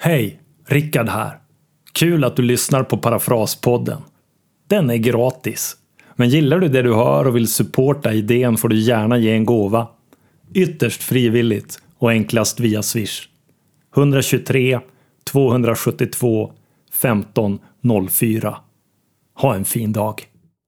Hej, Rickard här. Kul att du lyssnar på Parafraspodden. Den är gratis. Men gillar du det du hör och vill supporta idén får du gärna ge en gåva. Ytterst frivilligt och enklast via Swish. 123 272 15 04. Ha en fin dag.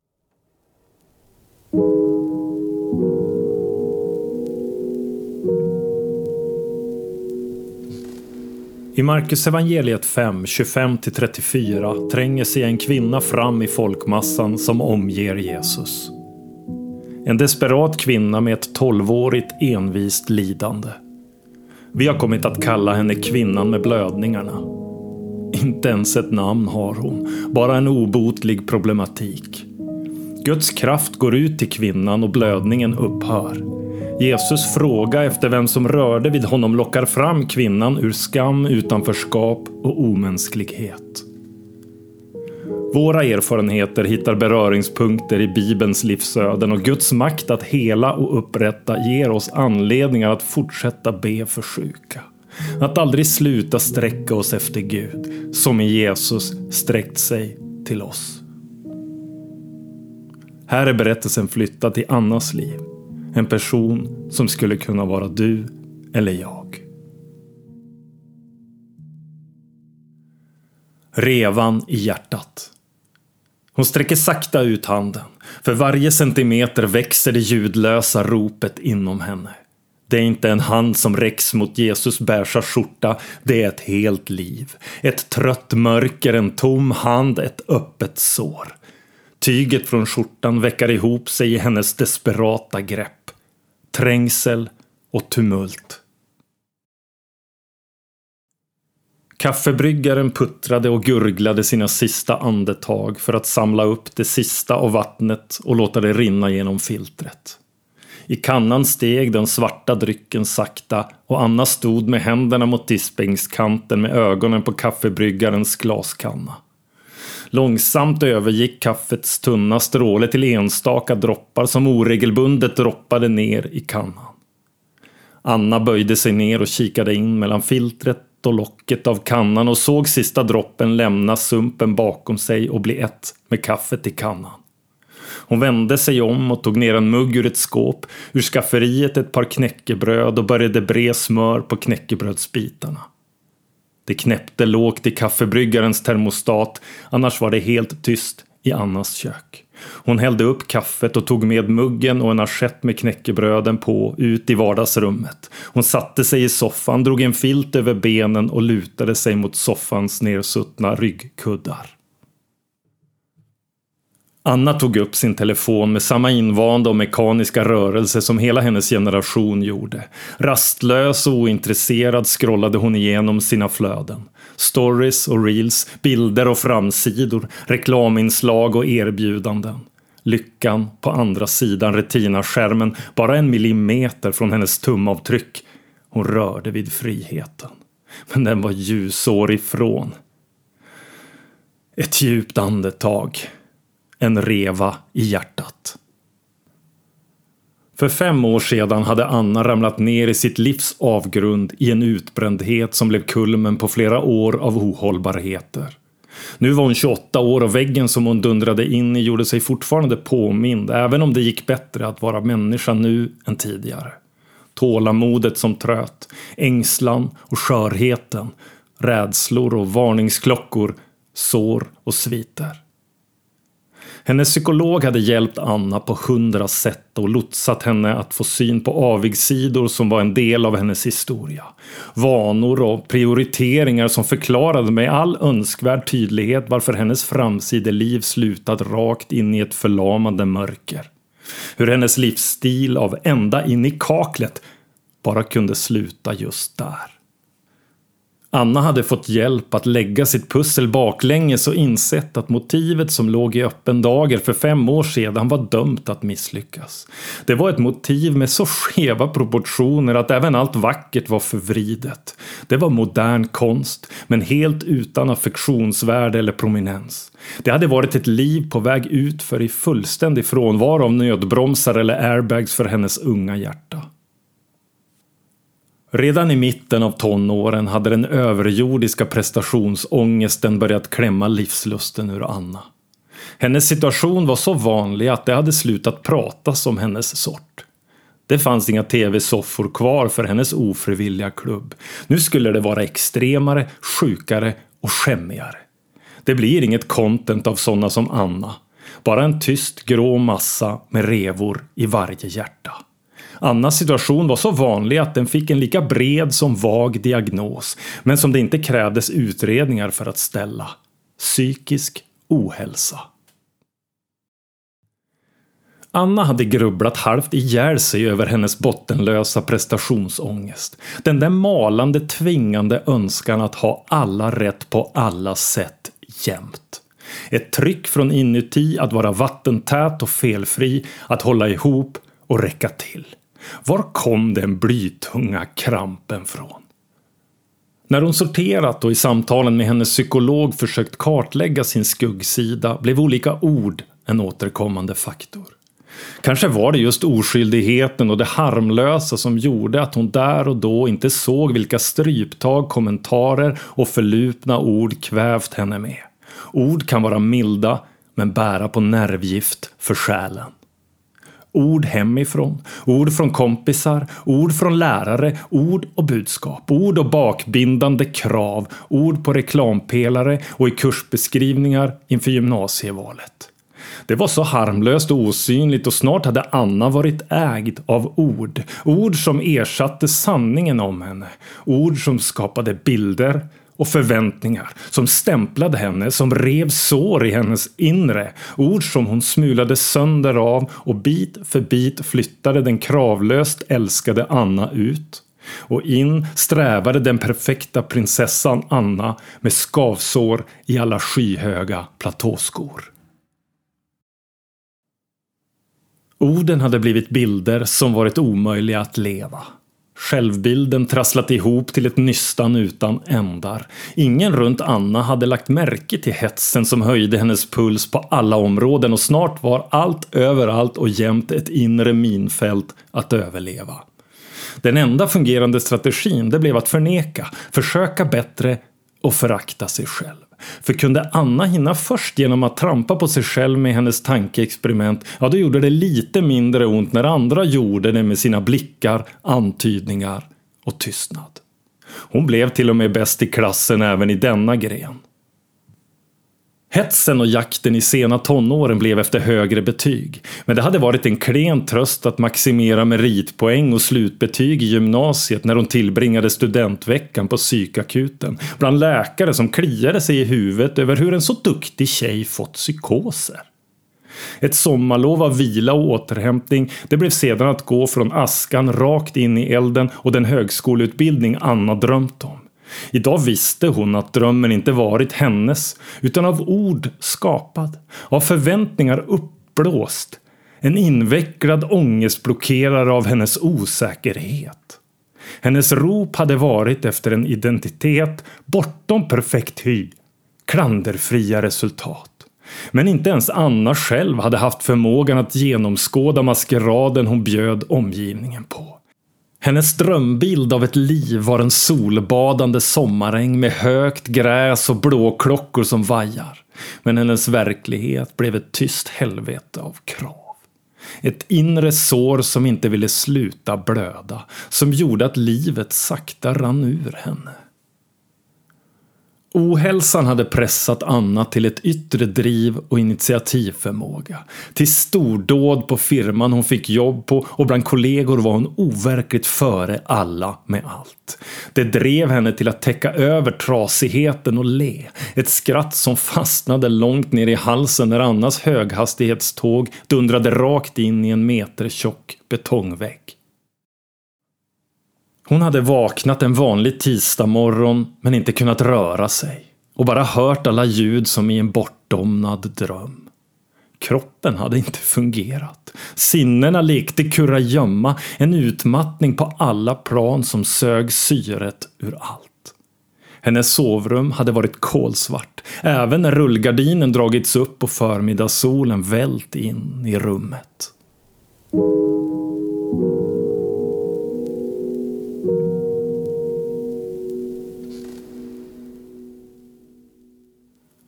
I Markus evangeliet 5, 25-34 tränger sig en kvinna fram i folkmassan som omger Jesus. En desperat kvinna med ett 12-årigt envist lidande. Vi har kommit att kalla henne kvinnan med blödningarna. Inte ens ett namn har hon, bara en obotlig problematik. Guds kraft går ut till kvinnan och blödningen upphör. Jesus fråga efter vem som rörde vid honom lockar fram kvinnan ur skam, utanförskap och omänsklighet. Våra erfarenheter hittar beröringspunkter i Bibelns livsöden och Guds makt att hela och upprätta ger oss anledningar att fortsätta be för sjuka. Att aldrig sluta sträcka oss efter Gud, som i Jesus sträckt sig till oss. Här är berättelsen flyttad till Annas liv. En person som skulle kunna vara du eller jag. Revan i hjärtat. Hon sträcker sakta ut handen. För varje centimeter växer det ljudlösa ropet inom henne. Det är inte en hand som räcks mot Jesus bärsa skjorta. Det är ett helt liv. Ett trött mörker, en tom hand, ett öppet sår. Tyget från skjortan väcker ihop sig i hennes desperata grepp. Trängsel och tumult. Kaffebryggaren puttrade och gurglade sina sista andetag för att samla upp det sista av vattnet och låta det rinna genom filtret. I kannan steg den svarta drycken sakta och Anna stod med händerna mot diskbänkskanten med ögonen på kaffebryggarens glaskanna. Långsamt övergick kaffets tunna stråle till enstaka droppar som oregelbundet droppade ner i kannan. Anna böjde sig ner och kikade in mellan filtret och locket av kannan och såg sista droppen lämna sumpen bakom sig och bli ett med kaffet i kannan. Hon vände sig om och tog ner en mugg ur ett skåp, ur skafferiet ett par knäckebröd och började bre smör på knäckebrödsbitarna. Det knäppte lågt i kaffebryggarens termostat, annars var det helt tyst i Annas kök. Hon hällde upp kaffet och tog med muggen och en assiett med knäckebröden på ut i vardagsrummet. Hon satte sig i soffan, drog en filt över benen och lutade sig mot soffans nersuttna ryggkuddar. Anna tog upp sin telefon med samma invanda och mekaniska rörelse som hela hennes generation gjorde. Rastlös och ointresserad scrollade hon igenom sina flöden. Stories och reels, bilder och framsidor, reklaminslag och erbjudanden. Lyckan på andra sidan retinaskärmen, bara 1 millimeter från hennes tumavtryck. Hon rörde vid friheten. Men den var ljusår ifrån. Ett djupt andetag. En reva i hjärtat. För 5 år sedan hade Anna ramlat ner i sitt livs avgrund i en utbrändhet som blev kulmen på flera år av ohållbarheter. Nu var hon 28 år och väggen som hon dundrade in i gjorde sig fortfarande påmind, även om det gick bättre att vara människa nu än tidigare. Tålamodet som tröt, ängslan och skörheten, rädslor och varningsklockor, sår och sviter. Hennes psykolog hade hjälpt Anna på 100 sätt och lotsat henne att få syn på avigsidor som var en del av hennes historia. Vanor och prioriteringar som förklarade med all önskvärd tydlighet varför hennes framsideliv slutat rakt in i ett förlamande mörker. Hur hennes livsstil av ända in i kaklet bara kunde sluta just där. Anna hade fått hjälp att lägga sitt pussel baklänges och insett att motivet som låg i öppen dager för 5 år sedan var dömt att misslyckas. Det var ett motiv med så skeva proportioner att även allt vackert var förvridet. Det var modern konst, men helt utan affektionsvärde eller prominens. Det hade varit ett liv på väg ut för i fullständig frånvaro av nödbromsar eller airbags för hennes unga hjärta. Redan i mitten av tonåren hade den överjordiska prestationsångesten börjat klämma livslusten ur Anna. Hennes situation var så vanlig att det hade slutat pratas om hennes sort. Det fanns inga tv-soffor kvar för hennes ofrivilliga klubb. Nu skulle det vara extremare, sjukare och skämmigare. Det blir inget content av sådana som Anna. Bara en tyst grå massa med revor i varje hjärta. Annas situation var så vanlig att den fick en lika bred som vag diagnos, men som det inte krävdes utredningar för att ställa. Psykisk ohälsa. Anna hade grubblat halvt ihjäl sig över hennes bottenlösa prestationsångest. Den där malande, tvingande önskan att ha alla rätt på alla sätt jämt. Ett tryck från inuti att vara vattentät och felfri, att hålla ihop och räcka till. Var kom den blytunga krampen från? När hon sorterat och i samtalen med hennes psykolog försökt kartlägga sin skuggsida blev olika ord en återkommande faktor. Kanske var det just oskyldigheten och det harmlösa som gjorde att hon där och då inte såg vilka stryptag, kommentarer och förlupna ord kvävt henne med. Ord kan vara milda men bära på nervgift för själen. Ord hemifrån, ord från kompisar, ord från lärare, ord och budskap, ord och bakbindande krav, ord på reklampelare och i kursbeskrivningar inför gymnasievalet. Det var så harmlöst och osynligt och snart hade Anna varit ägd av ord. Ord som ersatte sanningen om henne. Ord som skapade bilder och förväntningar. Som stämplade henne, som rev sår i hennes inre. Ord som hon smulade sönder av och bit för bit flyttade den kravlöst älskade Anna ut. Och in strävade den perfekta prinsessan Anna med skavsår i alla skyhöga platåskor. Orden hade blivit bilder som varit omöjliga att leva. Självbilden trasslat ihop till ett nystan utan ändar. Ingen runt Anna hade lagt märke till hetsen som höjde hennes puls på alla områden och snart var allt överallt och jämt ett inre minfält att överleva. Den enda fungerande strategin det blev att förneka, försöka bättre och förakta sig själv. För kunde Anna hinna först genom att trampa på sig själv med hennes tankeexperiment, ja då gjorde det lite mindre ont när andra gjorde det med sina blickar, antydningar och tystnad. Hon blev till och med bäst i klassen även i denna gren. Hetsen och jakten i sena tonåren blev efter högre betyg. Men det hade varit en klen tröst att maximera meritpoäng och slutbetyg i gymnasiet när hon tillbringade studentveckan på psykakuten. Bland läkare som kliade sig i huvudet över hur en så duktig tjej fått psykoser. Ett sommarlov av vila och återhämtning, det blev sedan att gå från askan rakt in i elden och den högskoleutbildning Anna drömt om. Idag visste hon att drömmen inte varit hennes utan av ord skapad, av förväntningar uppblåst, en invecklad ångestblockerare av hennes osäkerhet. Hennes rop hade varit efter en identitet bortom perfekt hy, klanderfria resultat. Men inte ens Anna själv hade haft förmågan att genomskåda maskeraden hon bjöd omgivningen på. Hennes drömbild av ett liv var en solbadande sommaräng med högt gräs och blåklockor som vajar. Men hennes verklighet blev ett tyst helvete av krav. Ett inre sår som inte ville sluta blöda, som gjorde att livet sakta rann ur henne. Ohälsan hade pressat Anna till ett yttre driv och initiativförmåga. Till stordåd på firman hon fick jobb på och bland kollegor var hon overkligt före alla med allt. Det drev henne till att täcka över trasigheten och le. Ett skratt som fastnade långt ner i halsen när Annas höghastighetståg dundrade rakt in i en metertjock betongvägg. Hon hade vaknat en vanlig tisdagmorgon men inte kunnat röra sig och bara hört alla ljud som i en bortdomnad dröm. Kroppen hade inte fungerat. Sinnena lekte kurragömma, en utmattning på alla plan som sög syret ur allt. Hennes sovrum hade varit kolsvart, även när rullgardinen dragits upp och förmiddagssolen vält in i rummet.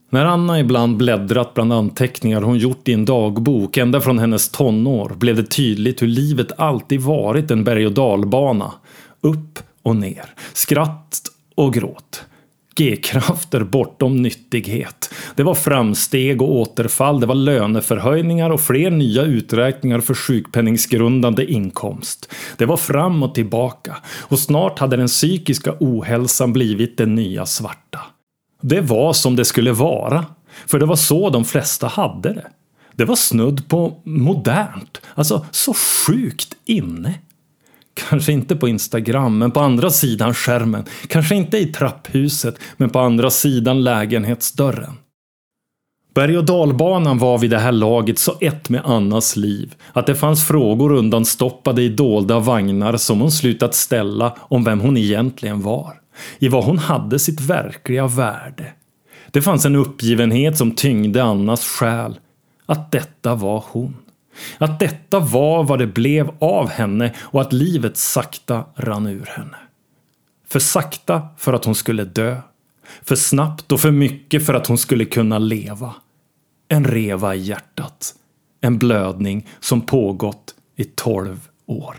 När Anna ibland bläddrat bland anteckningar hon gjort i en dagbok ända från hennes tonår blev det tydligt hur livet alltid varit en berg- och dalbana. Upp och ner, skratt och gråt. G-krafter bortom nyttighet. Det var framsteg och återfall, det var löneförhöjningar och fler nya uträkningar för sjukpenningsgrundande inkomst. Det var fram och tillbaka och snart hade den psykiska ohälsan blivit den nya svarta. Det var som det skulle vara, för det var så de flesta hade det. Det var snudd på modernt, alltså så sjukt inne. Kanske inte på Instagram, men på andra sidan skärmen. Kanske inte i trapphuset, men på andra sidan lägenhetsdörren. Berg- och dalbanan var vid det här laget så ett med Annas liv att det fanns frågor undanstoppade i dolda vagnar som hon slutat ställa om vem hon egentligen var. I vad hon hade sitt verkliga värde. Det fanns en uppgivenhet som tyngde Annas själ. Att detta var hon. Att detta var vad det blev av henne och att livet sakta rann ur henne. För sakta för att hon skulle dö. För snabbt och för mycket för att hon skulle kunna leva. En reva i hjärtat. En blödning som pågått i 12 år.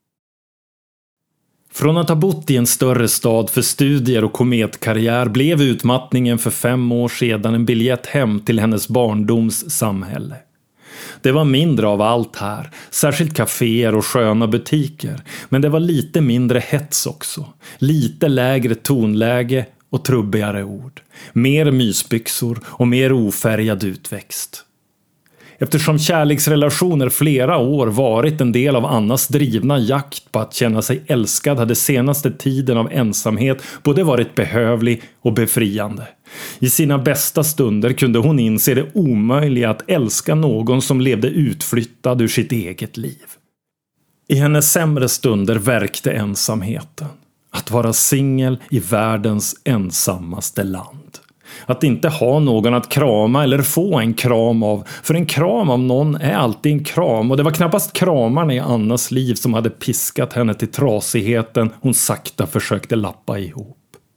Från att ha bott i en större stad för studier och kometkarriär blev utmattningen för 5 år sedan en biljett hem till hennes barndoms samhälle. Det var mindre av allt här, särskilt kaféer och sköna butiker, men det var lite mindre hets också. Lite lägre tonläge och trubbigare ord. Mer mysbyxor och mer ofärgad utväxt. Eftersom kärleksrelationer flera år varit en del av Annas drivna jakt på att känna sig älskad hade senaste tiden av ensamhet både varit behövlig och befriande. I sina bästa stunder kunde hon inse det omöjliga att älska någon som levde utflyttad ur sitt eget liv. I hennes sämre stunder verkte ensamheten. Att vara singel i världens ensammaste land. Att inte ha någon att krama eller få en kram av. För en kram av någon är alltid en kram. Och det var knappast kramarna i Annas liv som hade piskat henne till trasigheten hon sakta försökte lappa ihop.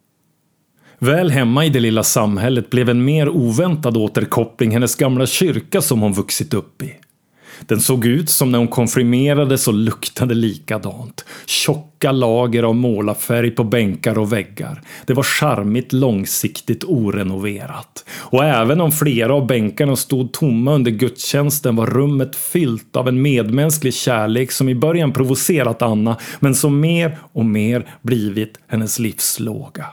Väl hemma i det lilla samhället blev en mer oväntad återkoppling hennes gamla kyrka som hon vuxit upp i. Den såg ut som när hon konfirmerades och luktade likadant. Tjocka lager av målarfärg på bänkar och väggar. Det var charmigt, långsiktigt orenoverat. Och även om flera av bänkarna stod tomma under gudstjänsten var rummet fyllt av en medmänsklig kärlek som i början provocerat Anna, men som mer och mer blivit hennes livslåga.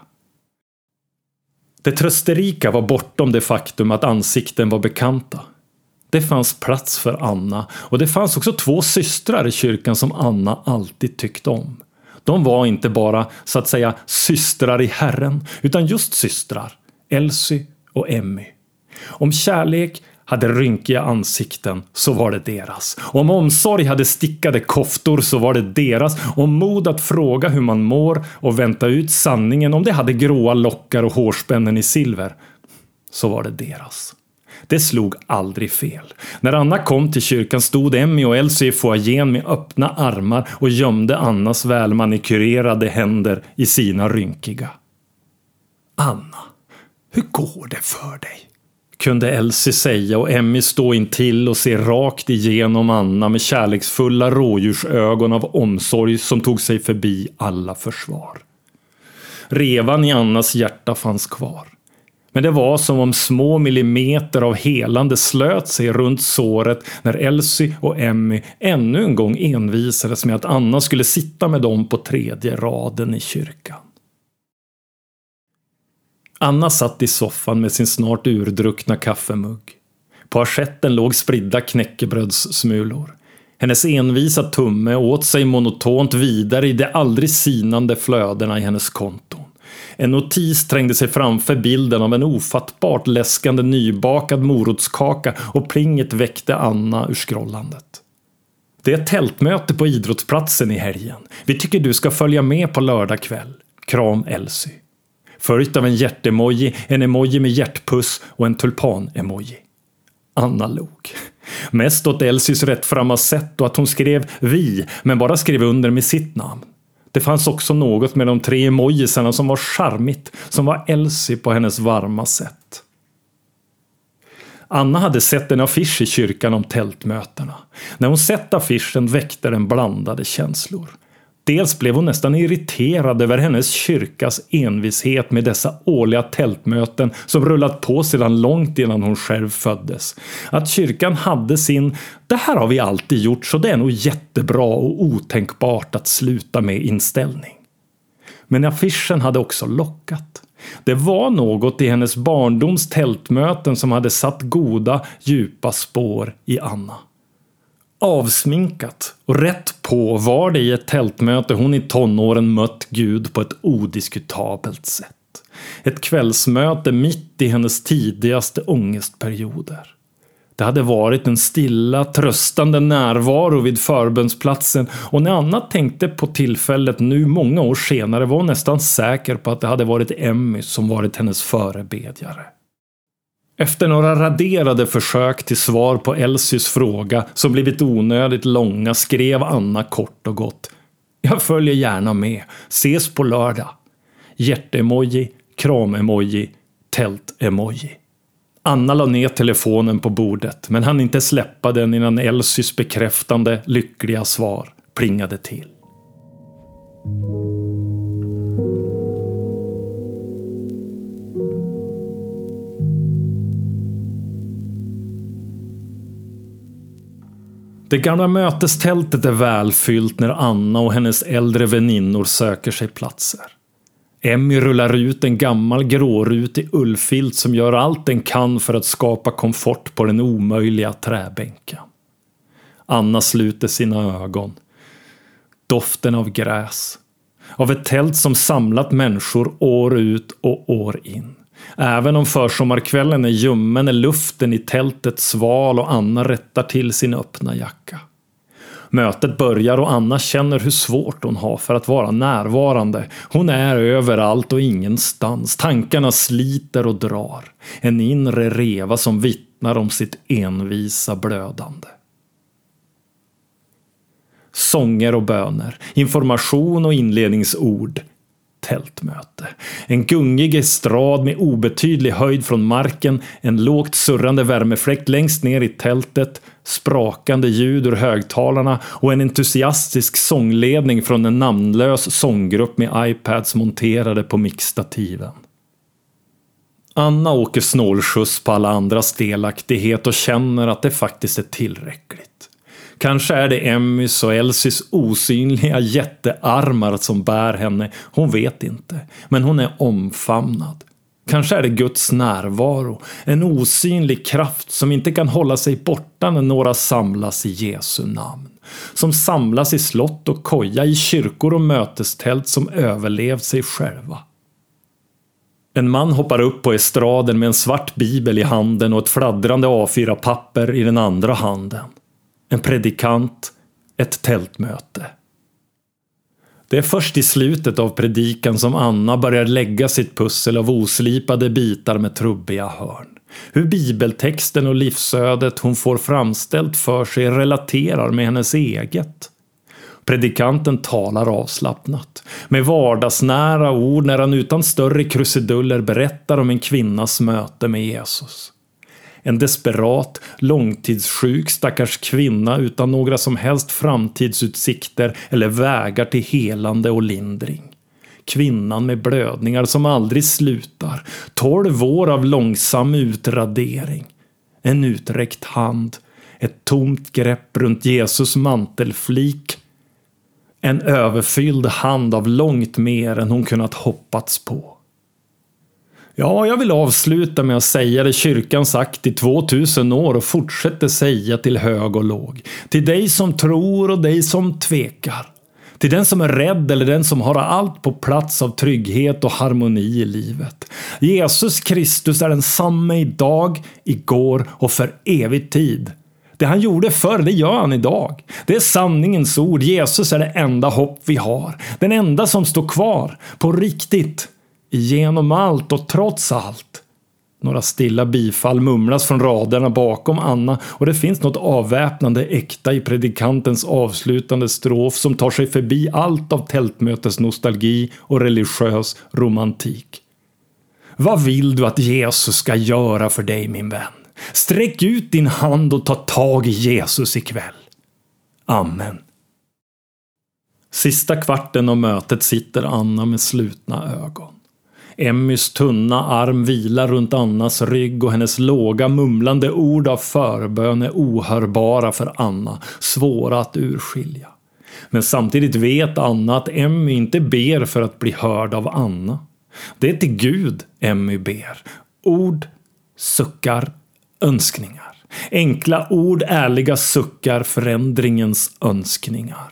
Det trösterika var bortom det faktum att ansikten var bekanta. Det fanns plats för Anna och det fanns också 2 systrar i kyrkan som Anna alltid tyckte om. De var inte bara så att säga systrar i Herren utan just systrar, Elsie och Emmy. Om kärlek hade rynkiga ansikten så var det deras. Om omsorg hade stickade koftor så var det deras. Om mod att fråga hur man mår och vänta ut sanningen om det hade gråa lockar och hårspännen i silver så var det deras. Det slog aldrig fel. När Anna kom till kyrkan stod Emmy och Elsie i foajén med öppna armar och gömde Annas välmanikurerade händer i sina rynkiga. Anna, hur går det för dig? Kunde Elsie säga och Emmy stå intill och se rakt igenom Anna med kärleksfulla rådjursögon av omsorg som tog sig förbi alla försvar. Revan i Annas hjärta fanns kvar. Men det var som om små millimeter av helande slöt sig runt såret när Elsie och Emmy ännu en gång envisades med att Anna skulle sitta med dem på 3:e raden i kyrkan. Anna satt i soffan med sin snart urdruckna kaffemugg. På aschetten låg spridda knäckebrödssmulor. Hennes envisa tumme åt sig monotont vidare i de aldrig sinande flödena i hennes konton. En notis trängde sig framför bilden av en ofattbart läskande nybakad morotskaka och plinget väckte Anna ur scrollandet. Det är tältmöte på idrottsplatsen i helgen. Vi tycker du ska följa med på lördag kväll. Kram Elsie. Följt av en hjärtemoji, en emoji med hjärtpuss och en tulpan-emoji. Anna log. Mest åt Elsies rättframma sätt och att hon skrev vi, men bara skrev under med sitt namn. Det fanns också något med de 3 emojisarna som var charmigt, som var Elsie på hennes varma sätt. Anna hade sett en affisch i kyrkan om tältmötena. När hon sett affischen väckte den blandade känslor. Dels blev hon nästan irriterad över hennes kyrkas envishet med dessa årliga tältmöten som rullat på sedan långt innan hon själv föddes. Att kyrkan hade sin "det här har vi alltid gjort så det är nog jättebra och otänkbart att sluta med" inställning. Men affischen hade också lockat. Det var något i hennes barndoms tältmöten som hade satt goda, djupa spår i Anna. Avsminkat och rätt på var det i ett tältmöte hon i tonåren mött Gud på ett odiskutabelt sätt. Ett kvällsmöte mitt i hennes tidigaste ångestperioder. Det hade varit en stilla, tröstande närvaro vid förbönsplatsen och när Anna tänkte på tillfället nu många år senare var hon nästan säker på att det hade varit Emmy som varit hennes förebedjare. Efter några raderade försök till svar på Elsies fråga som blivit onödigt långa skrev Anna kort och gott: "Jag följer gärna med. Ses på lördag." Hjärtemoji, kramemoji, tält-emoji. Anna la ner telefonen på bordet men hann inte släppa den innan Elsies bekräftande, lyckliga svar plingade till. Det gamla mötestältet är välfyllt när Anna och hennes äldre väninnor söker sig platser. Emmy rullar ut en gammal grårutig ullfilt som gör allt den kan för att skapa komfort på den omöjliga träbänken. Anna sluter sina ögon. Doften av gräs. Av ett tält som samlat människor år ut och år in. Även om försommarkvällen är ljummen är luften i tältet sval och Anna rättar till sin öppna jacka. Mötet börjar och Anna känner hur svårt hon har för att vara närvarande. Hon är överallt och ingenstans. Tankarna sliter och drar. En inre reva som vittnar om sitt envisa blödande. Sånger och böner, information och inledningsord. Tältmöte. En gungig estrad med obetydlig höjd från marken, en lågt surrande värmefläkt längst ner i tältet, sprakande ljud ur högtalarna och en entusiastisk sångledning från en namnlös sånggrupp med iPads monterade på mixstativen. Anna åker snålskjuts på alla andras delaktighet och känner att det faktiskt är tillräckligt. Kanske är det Emmys och Elsies osynliga jättearmar som bär henne. Hon vet inte. Men hon är omfamnad. Kanske är det Guds närvaro. En osynlig kraft som inte kan hålla sig borta när några samlas i Jesu namn. Som samlas i slott och koja, i kyrkor och mötestält som överlevt sig själva. En man hoppar upp på estraden med en svart bibel i handen och ett fladdrande A4-papper i den andra handen. En predikant, ett tältmöte. Det är först i slutet av predikan som Anna börjar lägga sitt pussel av oslipade bitar med trubbiga hörn. Hur bibeltexten och livsödet hon får framställt för sig relaterar med hennes eget. Predikanten talar avslappnat, med vardagsnära ord när han utan större krusiduller berättar om en kvinnas möte med Jesus. En desperat, långtidssjuk stackars kvinna utan några som helst framtidsutsikter eller vägar till helande och lindring. Kvinnan med blödningar som aldrig slutar, 12 år av långsam utradering. En uträckt hand, ett tomt grepp runt Jesus mantelflik. En överfylld hand av långt mer än hon kunnat hoppats på. Ja, jag vill avsluta med att säga det kyrkan sagt i 2000 år och fortsätter säga till hög och låg. Till dig som tror och dig som tvekar. Till den som är rädd eller den som har allt på plats av trygghet och harmoni i livet. Jesus Kristus är densamma idag, igår och för evig tid. Det han gjorde förr, det gör han idag. Det är sanningens ord. Jesus är det enda hopp vi har. Den enda som står kvar. På riktigt. Genom allt och trots allt. Några stilla bifall mumlas från raderna bakom Anna och det finns något avväpnande äkta i predikantens avslutande strof som tar sig förbi allt av tältmötes nostalgi och religiös romantik. Vad vill du att Jesus ska göra för dig, min vän? Sträck ut din hand och ta tag i Jesus ikväll. Amen. Sista kvarten av mötet sitter Anna med slutna ögon. Emmys tunna arm vilar runt Annas rygg och hennes låga mumlande ord av förbön är ohörbara för Anna, svåra att urskilja. Men samtidigt vet Anna att Emmy inte ber för att bli hörd av Anna. Det är till Gud Emmy ber. Ord, suckar, önskningar. Enkla ord, ärliga suckar, förändringens önskningar.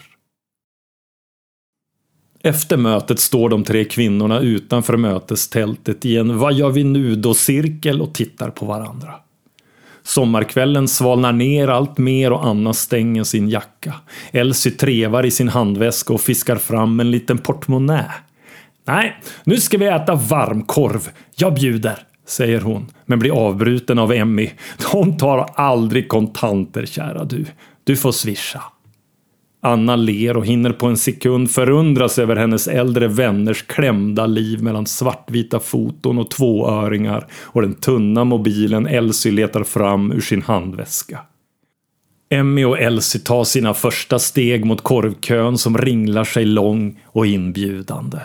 Efter mötet står de 3 kvinnorna utanför mötestältet i en vad gör vi nu då cirkel och tittar på varandra. Sommarkvällen svalnar ner allt mer och Anna stänger sin jacka. Elsie trevar i sin handväska och fiskar fram en liten portmonnä. Nej, nu ska vi äta varmkorv. Jag bjuder, säger hon, men blir avbruten av Emmy. De tar aldrig kontanter, kära du. Du får swisha. Anna ler och hinner på en sekund förundras över hennes äldre vänners klämda liv mellan svartvita foton och 2-öringar och den tunna mobilen Elsie letar fram ur sin handväska. Emmy och Elsie tar sina första steg mot korvkön som ringlar sig lång och inbjudande.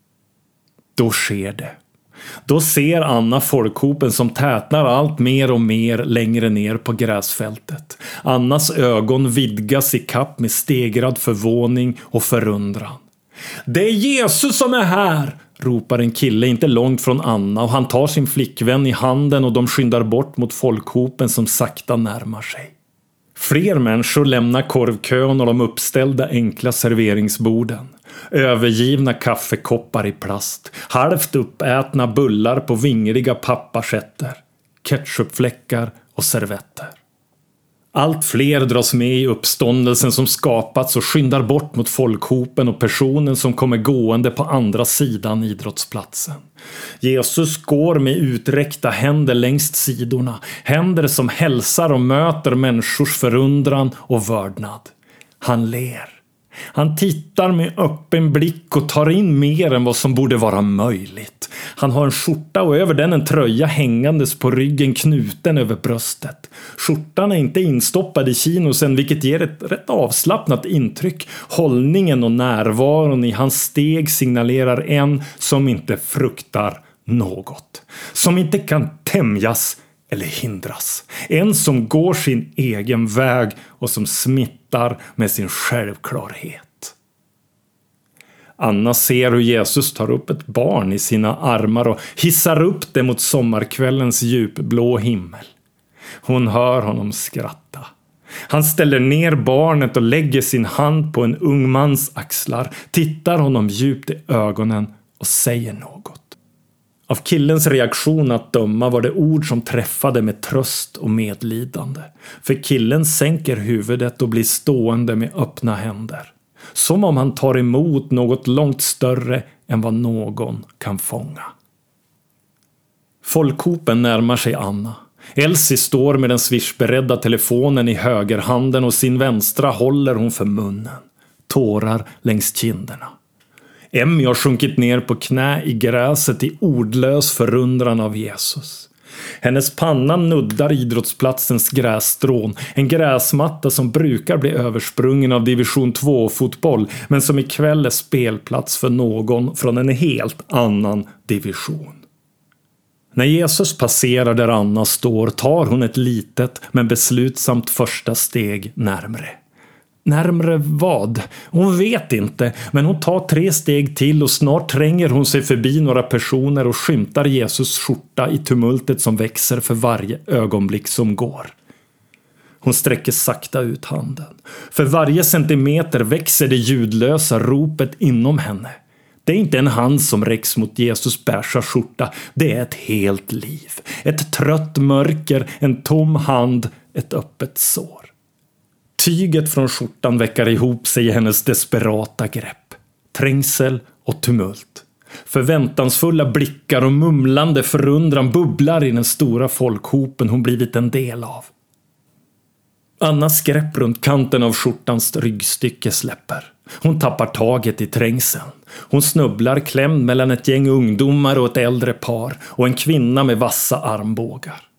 Då sker det. Då ser Anna folkhopen som tätnar allt mer och mer längre ner på gräsfältet. Annas ögon vidgas i kapp med stegrad förvåning och förundran. Det är Jesus som är här, ropar en kille inte långt från Anna och han tar sin flickvän i handen och de skyndar bort mot folkhopen som sakta närmar sig. Fler människor lämnar korvkön och de uppställda enkla serveringsborden. Övergivna kaffekoppar i plast, halvt uppätna bullar på vingriga papparsätter, ketchupfläckar och servetter. Allt fler dras med i uppståndelsen som skapats och skyndar bort mot folkhopen och personen som kommer gående på andra sidan idrottsplatsen. Jesus går med uträckta händer längs sidorna, händer som hälsar och möter människors förundran och vördnad. Han ler. Han tittar med öppen blick och tar in mer än vad som borde vara möjligt. Han har en skjorta och över den en tröja hängandes på ryggen knuten över bröstet. Skjortan är inte instoppad i kinosen vilket ger ett rätt avslappnat intryck. Hållningen och närvaron i hans steg signalerar en som inte fruktar något. Som inte kan tämjas eller hindras. En som går sin egen väg och som smittar med sin självklarhet. Anna ser hur Jesus tar upp ett barn i sina armar och hissar upp det mot sommarkvällens djupblå himmel. Hon hör honom skratta. Han ställer ner barnet och lägger sin hand på en ung mans axlar, tittar honom djupt i ögonen och säger något. Av killens reaktion att döma var det ord som träffade med tröst och medlidande. För killen sänker huvudet och blir stående med öppna händer. Som om han tar emot något långt större än vad någon kan fånga. Folkhopen närmar sig Anna. Elsie står med den swishberedda telefonen i högerhanden och sin vänstra håller hon för munnen. Tårar längs kinderna. Emmy har sjunkit ner på knä i gräset i ordlös förundran av Jesus. Hennes panna nuddar idrottsplatsens grässtrån, en gräsmatta som brukar bli översprungen av division 2-fotboll men som ikväll är spelplats för någon från en helt annan division. När Jesus passerar där Anna står tar hon ett litet men beslutsamt första steg närmre. Närmre vad? Hon vet inte, men hon tar 3 steg till och snart tränger hon sig förbi några personer och skymtar Jesus skjorta i tumultet som växer för varje ögonblick som går. Hon sträcker sakta ut handen. För varje centimeter växer det ljudlösa ropet inom henne. Det är inte en hand som räcks mot Jesus bärsa skjorta, det är ett helt liv. Ett trött mörker, en tom hand, ett öppet sår. Tyget från skjortan väcker ihop sig i hennes desperata grepp. Trängsel och tumult. Förväntansfulla blickar och mumlande förundran bubblar i den stora folkhopen hon blivit en del av. Annas grepp runt kanten av skjortans ryggstycke släpper. Hon tappar taget i trängseln. Hon snubblar klämd mellan ett gäng ungdomar och ett äldre par och en kvinna med vassa armbågar.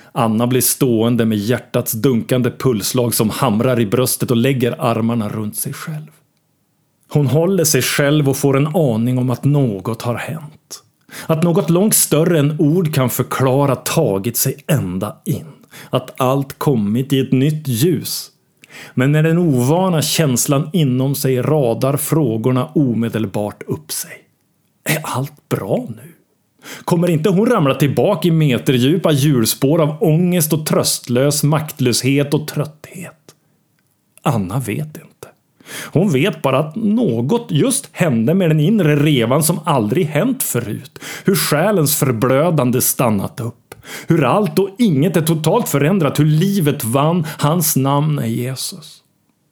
Anna blir stående med hjärtats dunkande pulsslag som hamrar i bröstet och lägger armarna runt sig själv. Hon håller sig själv och får en aning om att något har hänt. Att något långt större än ord kan förklara tagit sig ända in. Att allt kommit i ett nytt ljus. Men när den ovana känslan inom sig radar frågorna omedelbart upp sig. Är allt bra nu? Kommer inte hon ramla tillbaka i meterdjupa hjulspår av ångest och tröstlös maktlöshet och trötthet? Anna vet inte. Hon vet bara att något just hände med den inre revan som aldrig hänt förut. Hur själens förblödande stannat upp. Hur allt och inget är totalt förändrat. Hur livet vann. Hans namn är Jesus.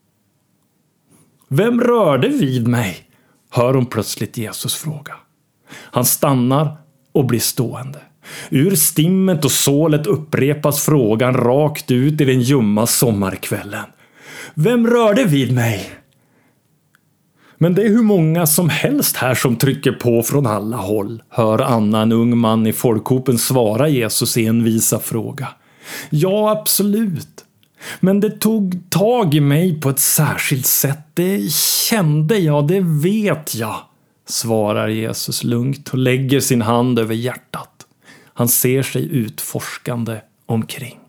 Vem rörde vid mig? Hör hon plötsligt Jesus fråga. Han stannar och blir stående. Ur stimmet och sålet upprepas frågan rakt ut i den ljumma sommarkvällen. Vem rörde vid mig? Men det är hur många som helst här som trycker på från alla håll, hör Anna en ung man i folkhopen svara Jesus i en visa fråga. Ja, absolut. Men det tog tag i mig på ett särskilt sätt. Det kände jag, det vet jag, svarar Jesus lugnt och lägger sin hand över hjärtat. Han ser sig utforskande omkring.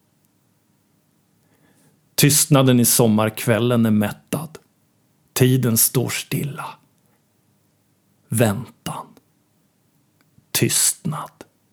Tystnaden i sommarkvällen är mättad. Tiden står stilla. Väntan. Tystnad.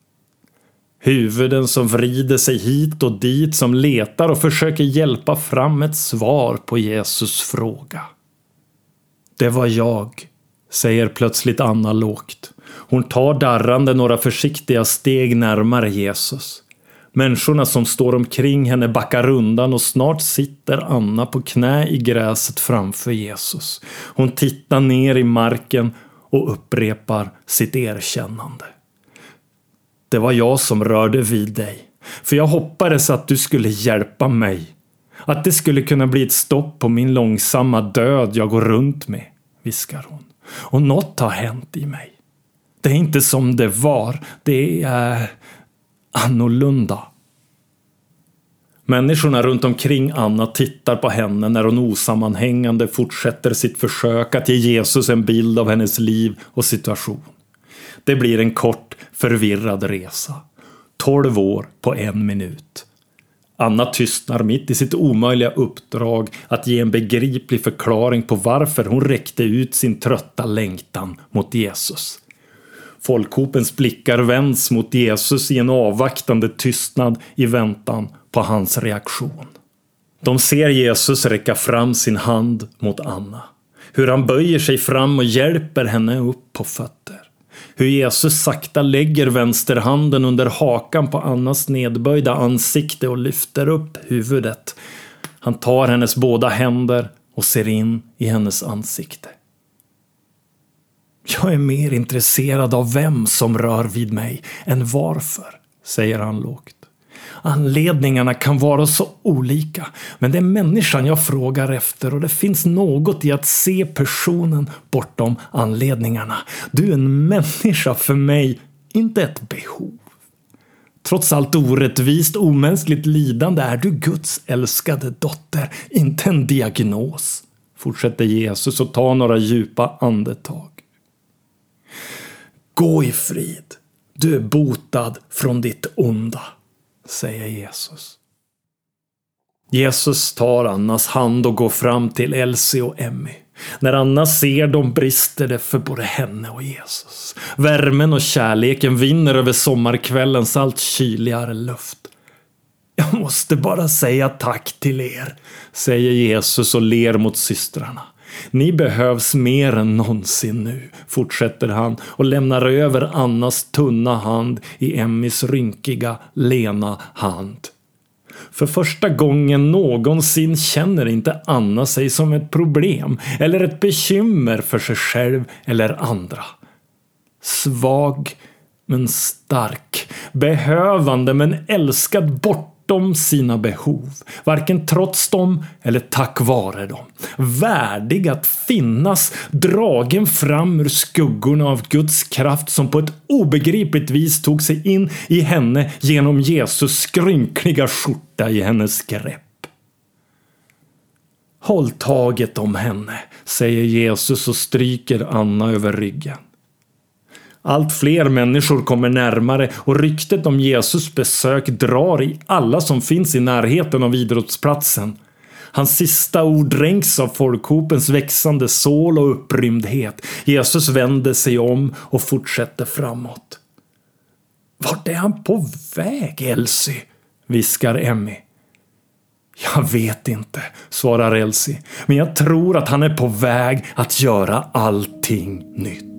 Huvuden som vrider sig hit och dit, som letar och försöker hjälpa fram ett svar på Jesus fråga. Det var jag, säger plötsligt Anna lågt. Hon tar darrande några försiktiga steg närmare Jesus. Människorna som står omkring henne backar undan och snart sitter Anna på knä i gräset framför Jesus. Hon tittar ner i marken och upprepar sitt erkännande. Det var jag som rörde vid dig, för jag hoppades att du skulle hjälpa mig. Att det skulle kunna bli ett stopp på min långsamma död jag går runt med, viskar hon. Och något har hänt i mig. Det är inte som det var, det är annorlunda. Människorna runt omkring Anna tittar på henne när hon osammanhängande fortsätter sitt försök att ge Jesus en bild av hennes liv och situation. Det blir en kort, förvirrad resa. 12 år på 1 minut. Anna tystnar mitt i sitt omöjliga uppdrag att ge en begriplig förklaring på varför hon räckte ut sin trötta längtan mot Jesus. Folkhopens blickar vänds mot Jesus i en avvaktande tystnad i väntan på hans reaktion. De ser Jesus räcka fram sin hand mot Anna. Hur han böjer sig fram och hjälper henne upp på fötter. Hur Jesus sakta lägger vänsterhanden under hakan på Annas nedböjda ansikte och lyfter upp huvudet. Han tar hennes båda händer och ser in i hennes ansikte. Jag är mer intresserad av vem som rör vid mig än varför, säger han lågt. Anledningarna kan vara så olika, men det är människan jag frågar efter och det finns något i att se personen bortom anledningarna. Du är en människa för mig, inte ett behov. Trots allt orättvist, omänskligt lidande är du Guds älskade dotter, inte en diagnos, fortsätter Jesus och tar några djupa andetag. Gå i frid, du är botad från ditt onda, säger Jesus. Jesus tar Annas hand och går fram till Elsie och Emmy. När Anna ser dem brister det för både henne och Jesus. Värmen och kärleken vinner över sommarkvällens allt kyligare luft. Jag måste bara säga tack till er, säger Jesus och ler mot systrarna. Ni behövs mer än någonsin nu, fortsätter han och lämnar över Annas tunna hand i Emmys rynkiga, lena hand. För första gången någonsin känner inte Anna sig som ett problem eller ett bekymmer för sig själv eller andra. Svag men stark, behövande men älskad bortom bortom sina behov, varken trots dem eller tack vare dem. Värdig att finnas, dragen fram ur skuggorna av Guds kraft som på ett obegripligt vis tog sig in i henne genom Jesus skrynkliga skjorta i hennes grepp. Håll taget om henne, säger Jesus och stryker Anna över ryggen. Allt fler människor kommer närmare och ryktet om Jesus besök drar i alla som finns i närheten av idrottsplatsen. Hans sista ord dränks av folkhopens växande sål och upprymdhet. Jesus vänder sig om och fortsätter framåt. Vart är han på väg, Elsie? Viskar Emmy. Jag vet inte, svarar Elsie, men jag tror att han är på väg att göra allting nytt.